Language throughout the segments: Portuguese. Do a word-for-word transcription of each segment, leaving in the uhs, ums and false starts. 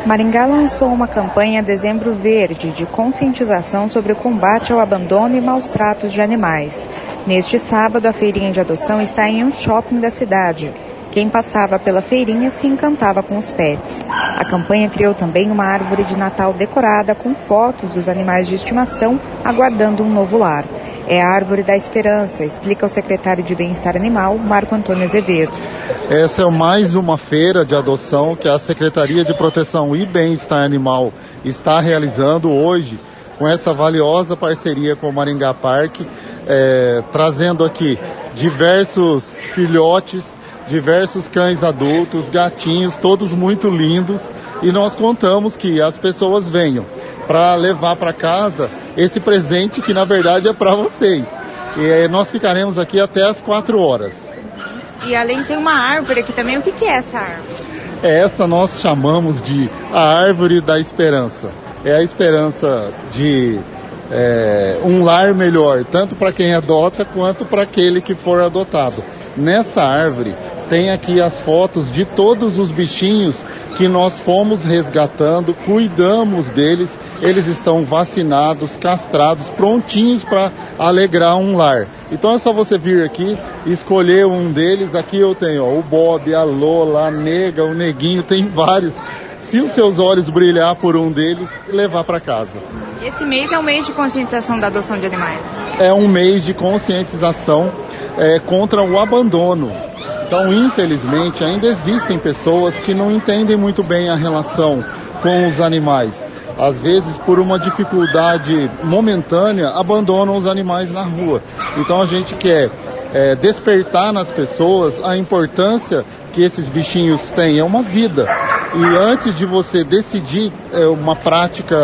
Maringá lançou uma campanha Dezembro Verde de conscientização sobre o combate ao abandono e maus tratos de animais. Neste sábado, a feirinha de adoção está em um shopping da cidade. Quem passava pela feirinha se encantava com os pets. A campanha criou também uma árvore de Natal decorada com fotos dos animais de estimação aguardando um novo lar. É a Árvore da Esperança, explica o secretário de Bem-Estar Animal, Marco Antônio Azevedo. Essa é mais uma feira de adoção que a Secretaria de Proteção e Bem-Estar Animal está realizando hoje, com essa valiosa parceria com o Maringá Parque, é, trazendo aqui diversos filhotes, diversos cães adultos, gatinhos, todos muito lindos, e nós contamos que as pessoas venham para levar para casa esse presente que na verdade é para vocês. E nós ficaremos aqui até as quatro horas. E além tem uma árvore aqui também. O que, que é essa árvore? Essa nós chamamos de a Árvore da Esperança. É a esperança de é, um lar melhor, tanto para quem adota quanto para aquele que for adotado. Nessa árvore tem aqui as fotos de todos os bichinhos que nós fomos resgatando, cuidamos deles, eles estão vacinados, castrados, prontinhos para alegrar um lar. Então é só você vir aqui e escolher um deles. Aqui eu tenho ó, o Bob, a Lola, a Nega, o Neguinho, tem vários. Se os seus olhos brilhar por um deles, levar para casa. Esse mês é o mês de conscientização da adoção de animais? É um mês de conscientização é, contra o abandono. Então, infelizmente, ainda existem pessoas que não entendem muito bem a relação com os animais. Às vezes, por uma dificuldade momentânea, abandonam os animais na rua. Então, a gente quer é, despertar nas pessoas a importância que esses bichinhos têm. É uma vida. E antes de você decidir é, uma prática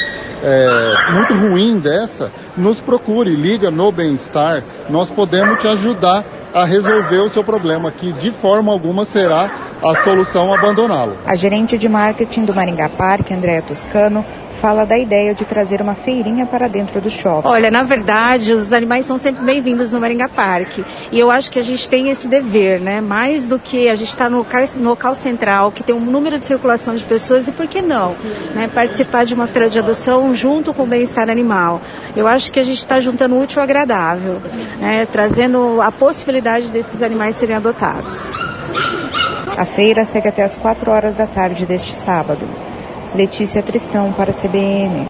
é, muito ruim dessa, nos procure, liga no Bem-Estar. Nós podemos te ajudar a resolver o seu problema, que de forma alguma será a solução abandoná-lo. A gerente de marketing do Maringá Parque, Andréa Toscano, fala da ideia de trazer uma feirinha para dentro do shopping. Olha, na verdade, os animais são sempre bem-vindos no Maringá Parque. E eu acho que a gente tem esse dever, né? Mais do que a gente está no, no local central, que tem um número de circulação de pessoas, e por que não? Né? Participar de uma feira de adoção junto com o bem-estar animal. Eu acho que a gente está juntando o útil ao agradável, né? Trazendo a possibilidade desses animais serem adotados. A feira segue até as quatro horas da tarde deste sábado. Letícia Tristão para a C B N.